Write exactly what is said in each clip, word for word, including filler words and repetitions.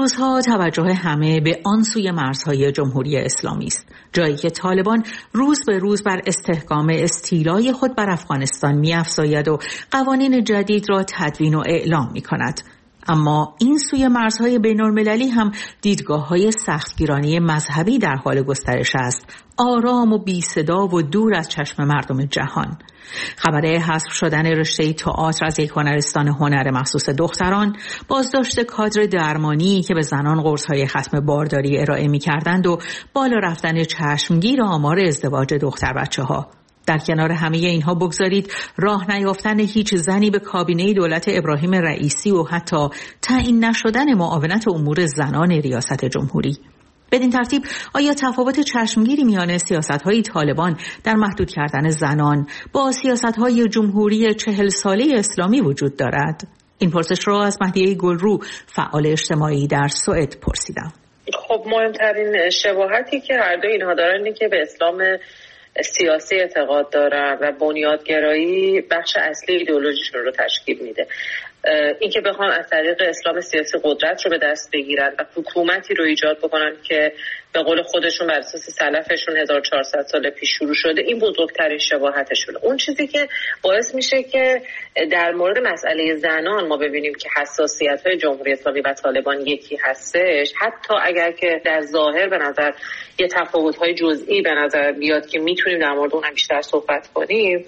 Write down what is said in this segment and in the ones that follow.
روزها توجه همه به آن سوی مرزهای جمهوری اسلامی است، جایی که طالبان روز به روز بر استحکام استیلای خود بر افغانستان می‌افزاید و قوانین جدید را تدوین و اعلام می‌کند. اما این سوی مرزهای بین‌المللی هم دیدگاه‌های سختگیرانه مذهبی در حال گسترش است، آرام و بی صدا و دور از چشم مردم جهان. خبر حذف شدن رشته تئاتر از یک هنرستان هنر مخصوص دختران، بازداشت کادر درمانی که به زنان قرص‌های ختم بارداری ارائه می‌کردند و بالا رفتن چشمگیر آمار ازدواج دختر بچه‌ها. در کنار همه اینها بگذارید راه نیافتن هیچ زنی به کابینه دولت ابراهیم رئیسی و حتی تعیین نشدن معاونت امور زنان ریاست جمهوری. بدین ترتیب آیا تفاوت چشمگیری میان سیاست‌های طالبان در محدود کردن زنان با سیاست‌های جمهوری چهل ساله اسلامی وجود دارد؟ این پرسش را از مهدیه گلرو، فعال اجتماعی در سوئد، پرسیدم. خب مهمترین شباهتی که هر دو اینها دارن اینه که به اسلام سیاسی اعتقاد دارن و بنیادگرایی بخش اصلی ایدئولوژیشون رو تشکیل میده. این که بخوام از طریق اسلام سیاسی قدرت رو به دست بگیرن و حکومتی رو ایجاد بکنن که به قول خودشون بر اساس سلفشون هزار و چهارصد سال پیش شروع شده، این بزرگترین شباهتشونه. اون چیزی که باعث میشه که در مورد مسئله زنان ما ببینیم که حساسیت‌های جمهوری اسلامی و طالبان یکی هستش، حتی اگر که در ظاهر به نظر یه تفاوت‌های جزئی به نظر بیاد که میتونیم در مورد اون بیشتر صحبت کنیم،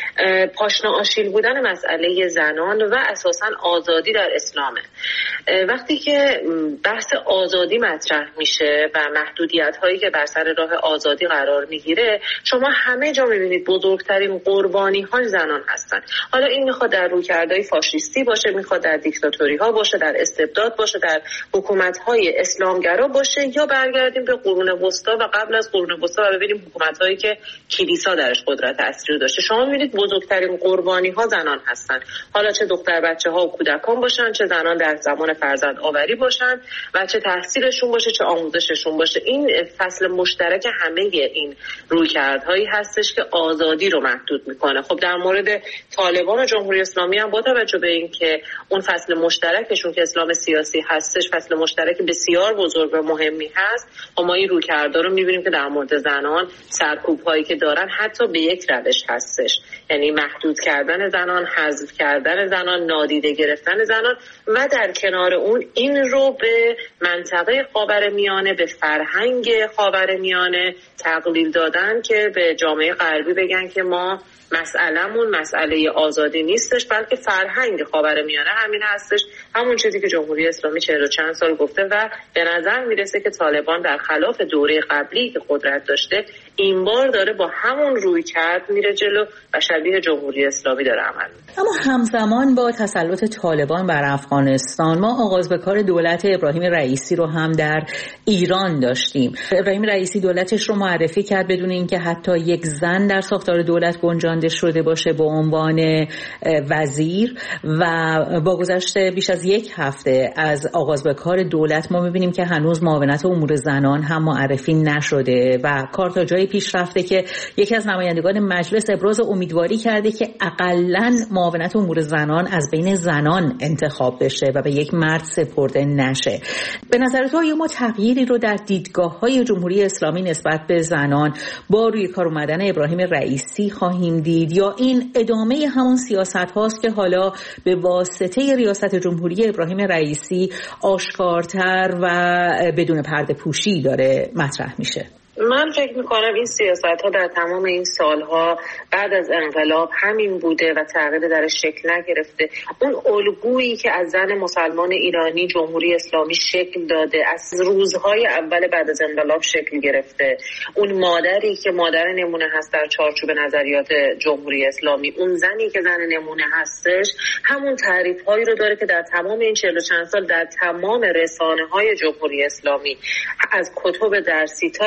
پاشنه آشیل بودن مسئله زنان و اساساً آزادی در اسلامه. وقتی که بحث آزادی مطرح میشه و محدودیت‌هایی که بر سر راه آزادی قرار میگیره، شما همه جا میبینید بزرگترین قربانی‌ها زنان هستن. حالا این میخواد در رویکردهای فاشیستی باشه، میخواد در دیکتاتوری‌ها باشه، در استبداد باشه، در حکومت‌های اسلامگرا باشه، یا برگردیم به قرون وسطا و قبل از قرون وسطا و ببینیم حکومت‌هایی که کلیسا درش قدرت اصلی رو داشته. شما میبینید بزرگترین قربانی‌ها زنان هستن. حالا چه دختر بچه‌ها و کودکان باشن، چه زنان در زمان فرزند آوری باشن و چه تحصیلشون باشه، چه آموزششون باشه. این فصل مشترک همه این رویکردهایی هستش که آزادی رو محدود میکنه. خب در مورد طالبان و جمهوری اسلامی هم با توجه به این که اون فصل مشترکشون که اسلام سیاسی هستش فصل مشترک بسیار بزرگ و مهمی هست، و ما این رویکردها رو میبینیم که در مورد زنان سرکوب‌هایی که دارن حتی به یک روش هستش، یعنی محدود کردن زنان، حذف کردن زنان، نادیده گرفتن زنان، و در کنار اون این رو به منطقه خاورمیانه، به فرهنگ خاورمیانه تقلیل دادن که به جامعه غربی بگن که ما مسئله‌مون مسئله آزادی نیستش، بلکه فرهنگ خاورمیانه همین هستش، همون چیزی که جمهوری اسلامی چهل و چند سال گفته. و به نظر میرسه که طالبان در خلاف دوره قبلی که قدرت داشته این بار داره با همون روی کرد میره جلو و شبیه جمهوری اسلامی داره عمل میکنه. اما همزمان با تسلط طالبان بر افغانستان ما آغاز به کار دولت ابراهیم رئیسی رو هم در ایران داشتیم. ابراهیم رئیسی دولتش رو معرفی کرد بدون اینکه حتی یک زن در ساختار دولت گنجانده شده باشه به عنوان وزیر، و با گذشت بیش از یک هفته از آغاز به کار دولت ما می‌بینیم که هنوز معاونت امور زنان هم معرفی نشده و کار تا جایی پیش رفته که یکی از نمایندگان مجلس ابراز امیدواری کرده که اقلاً معاونت امور زنان از بین زنان انتخاب بشه و به یک مرد سپرده نشه. به نظر تو آیا ما تغییری رو در دیدگاه‌های جمهوری اسلامی نسبت به زنان با روی کار اومدن ابراهیم رئیسی خواهیم دید، یا این ادامه همون سیاست هاست که حالا به واسطه ریاست جمهوری ابراهیم رئیسی آشکارتر و بدون پرده پوشی داره مطرح میشه؟ من فکر میکنم این سیاست ها در تمام این سالها بعد از انقلاب همین بوده و تغییر درش شکل نگرفته. اون الگویی که از زن مسلمان ایرانی جمهوری اسلامی شکل داده از روزهای اول بعد از انقلاب شکل گرفته، اون مادری که مادر نمونه هست در چارچوب نظریات جمهوری اسلامی، اون زنی که زن نمونه هستش، همون تعریف هایی رو داره که در تمام این چهل و چند سال در تمام رسانه های جمهوری اسلامی از کتب درسی تا تلویزیون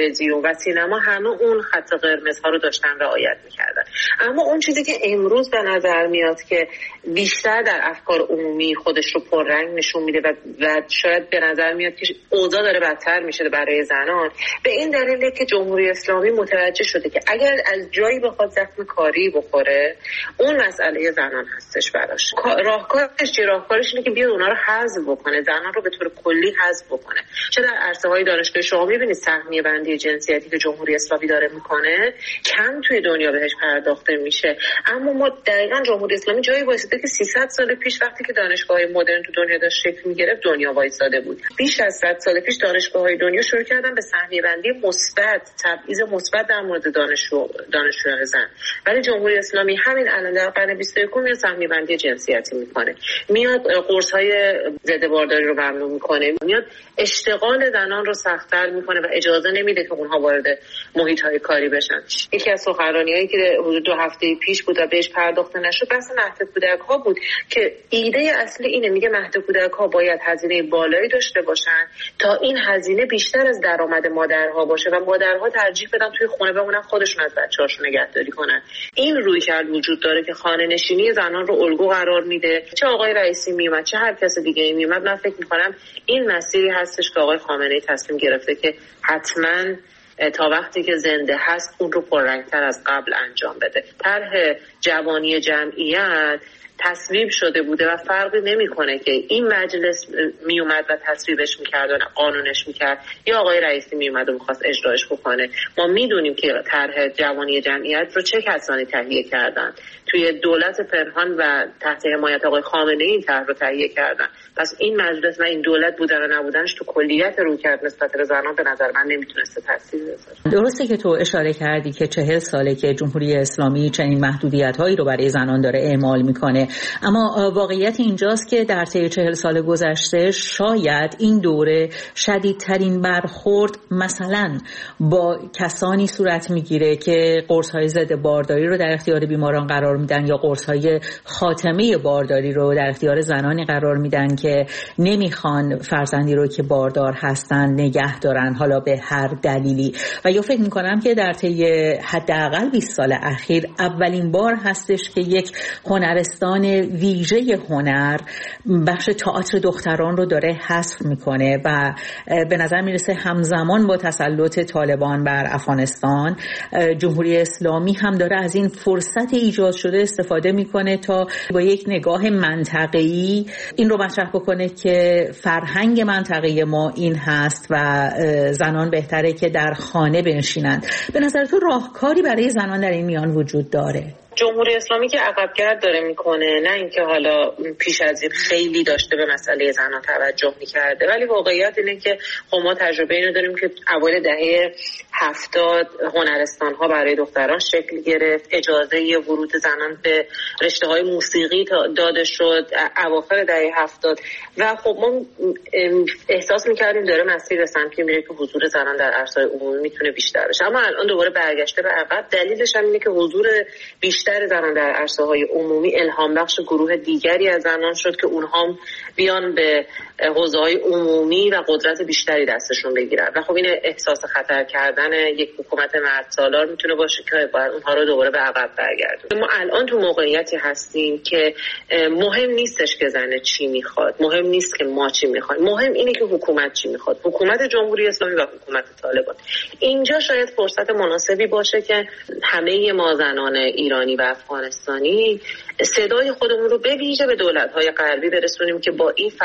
تلویزیون و سینما همه اون خط قرمزها رو داشتن رعایت میکردن. اما اون چیزی که امروز به نظر میاد که بیشتر در افکار عمومی خودش رو پررنگ نشون میده و, و شاید به نظر میاد که اوضاع داره بدتر میشه برای زنان، به این دلیله که جمهوری اسلامی متوجه شده که اگر از جایی بخواد زخم کاری بخوره اون مسئله زنان هستش براش. راهکارش چیه؟ راهکارش اینه که بیاد اونا رو حذف بکنه، زنان رو به طور کلی حذف بکنه. چه در عرصه های دانشگاه شما میبینید سهمیه بندی جنسیتی که جمهوری اسلامی داره میکنه کم توی دنیا بهش پرداخته میشه، اما ما دقیقاً جمهوری اسلامی جایی وایساده که سیصد سال پیش وقتی که دانشگاه‌های مدرن تو دنیا داشت شکل میگرفت دنیا وایساده بود. بیش از صد سال پیش دانشگاه‌های دنیا شروع کردن به سهمیه بندی مثبت، تبعیض مثبت در مورد دانشجو دانشجویان زن، ولی جمهوری اسلامی همین الان در قرن بیست و یکم میاد سهمیه بندی جنسیتی میکنه، میاد قرص‌های ضد بارداری رو ممنوع میکنه، میاد اشتغال زنان رو سخت‌تر میکنه و اجازه نمیده که اونها وارد محیط‌های کاری بشن. یکی از سخنرانی‌هایی که حدود دو هفته پیش بود و بهش پرداخته نشد بحث مهد کودک‌ها بود که ایده اصلی اینه، میگه مهد کودک‌ها باید هزینه بالایی داشته باشن تا این هزینه بیشتر از درآمد مادرها باشه و مادرها ترجیح بدن توی خونه بمونن، خودشون از بچه‌هاشون نگهداری کنن. این رویکرد وجود داره که خانه‌نشینی زنان رو الگو قرار میده. چه آقای رئیسی میومد چه هر کس دیگه میومد، من فکر می‌کنم این مسیری هستش که آقای خامنه‌ای تصمیم گرفته که حتماً تا وقتی که زنده هست اون رو پررنگ‌تر از قبل انجام بده. طرح جوانی جمعیت تصویب شده بوده و فرقی نمیکنه که این مجلس میومد و تصویبش میکرد و قانونش میکرد یا آقای رئیسی میومد و میخواست اجراش بکنه. ما میدونیم که طرح جوانی جمعیت رو چه کسانی تهیه کردن، توی دولت پنهان و تحت حمایت آقای خامنه‌ای این طرح رو تهیه کردن. پس این مجلس و این دولت بودن و نبودنش تو کلیت رویکرد نسبت به زنان به نظر من نمیتونسته تاثیر بذاره. درسته که تو اشاره کردی که چهل ساله که جمهوری اسلامی چنین محدودیت‌هایی رو برای زنان داره اعمال میکنه، اما واقعیت اینجاست که در طی چهل سال گذشته شاید این دوره شدیدترین برخورد مثلا با کسانی صورت میگیره که قرص‌های ضد بارداری رو در اختیار بیماران قرار میدن یا قرص‌های خاتمه بارداری رو در اختیار زنانی قرار میدن که نمیخوان فرزندی رو که باردار هستن نگه دارن، حالا به هر دلیلی. و یا فکر میکنم که در طی حداقل بیست سال اخیر اولین بار هستش که یک هنرستان ویژه هنر بخش تئاتر دختران رو داره حذف میکنه و به نظر میرسه همزمان با تسلط طالبان بر افغانستان جمهوری اسلامی هم داره از این فرصت ایجاد شده استفاده میکنه تا با یک نگاه منطقه‌ای این رو مطرح بکنه که فرهنگ منطقه ما این هست و زنان بهتره که در خانه بنشینند. به نظر تو راهکاری برای زنان در این میان وجود داره؟ جمهوری اسلامی که عقبگرد داره میکنه، نه اینکه حالا پیش از این خیلی داشته به مسئله زنان توجه میکرده، ولی واقعیت اینه که ما تجربه اینو داریم که اوایل دهه هفتاد هنرستان ها برای دختران شکل گرفت، اجازه ورود زنان به رشته های موسیقی داده شد اواخر دهه هفتاد و خب ما احساس میکردیم داره مسیر به سمتی میره که حضور زنان در عرصه‌های عمومی میتونه بیشتر بشه، اما الان دوباره برگشته به عقب. دلیلش هم اینه که حضور بیشتر زنان در عرصه‌های عمومی الهام بخش گروه دیگری از زنان شد که اونها بیان به حوزه‌های عمومی و قدرت بیشتری دستشون بگیرن و خب این احساس خطر کردن یک حکومت مردسالار میتونه باشه که باید اونها رو دوباره به عقب برگردونه. ما الان تو موقعیتی هستیم که مهم نیستش که زن چی میخواد، مهم نیست که ما چی میخوایم، مهم اینه که حکومت چی میخواد، حکومت جمهوری اسلامی و حکومت طالبان. اینجا شاید فرصت مناسبی باشه که همه ما زنان ایرانی و افغانستانی صدای خودمون رو به ویژه به دولت‌های غربی برسونیم که با این ف...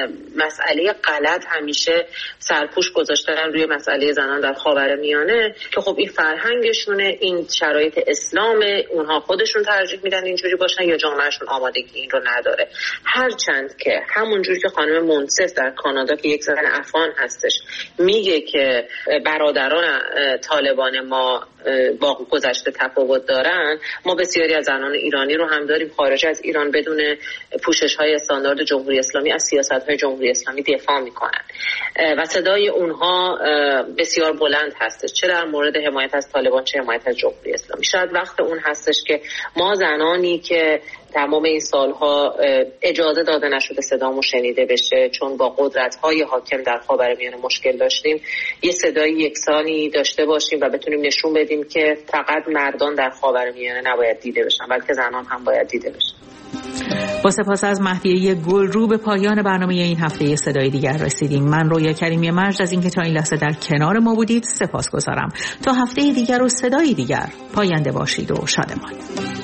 مسئله غلط همیشه سرپوش گذاشتن روی مسئله زنان در خاورمیانه که خب این فرهنگشونه، این شرایط اسلامه، اونها خودشون ترجیح میدن اینجوری باشن یا جامعهشون آمادگی این رو نداره. هرچند که همونجوری که خانم منصف در کانادا که یک زن افغان هستش میگه که برادران طالبان ما با گذشته تفاوت دارن، ما بسیاری از زنان ایرانی رو هم داریم خارج از ایران بدون پوشش‌های استاندارد جمهوری اسلامی از سیاست‌های جمهوری اسلامی دفاع می‌کنن و صدای اونها بسیار بلند هستش، چه در مورد حمایت از طالبان چه حمایت از جمهوری اسلامی. شاید وقت اون هستش که ما زنانی که تمام این سالها اجازه داده نشده صدامون شنیده بشه چون با قدرت‌های حاکم در خاورمیانه مشکل داشتیم، یه صدای یکسانی داشته باشیم و بتونیم نشون بدیم که فقط مردان در خاورمیانه نباید دیده بشن بلکه زنان هم باید دیده بشن. با سپاس از مهدیه گل رو به پایان برنامه این هفته صدای دیگر رسیدیم. من رویا کریمی مجد از اینکه تا این لحظه در کنار ما بودید سپاسگزارم. تا هفته دیگر و صدای دیگر پاینده باشید و شادمان.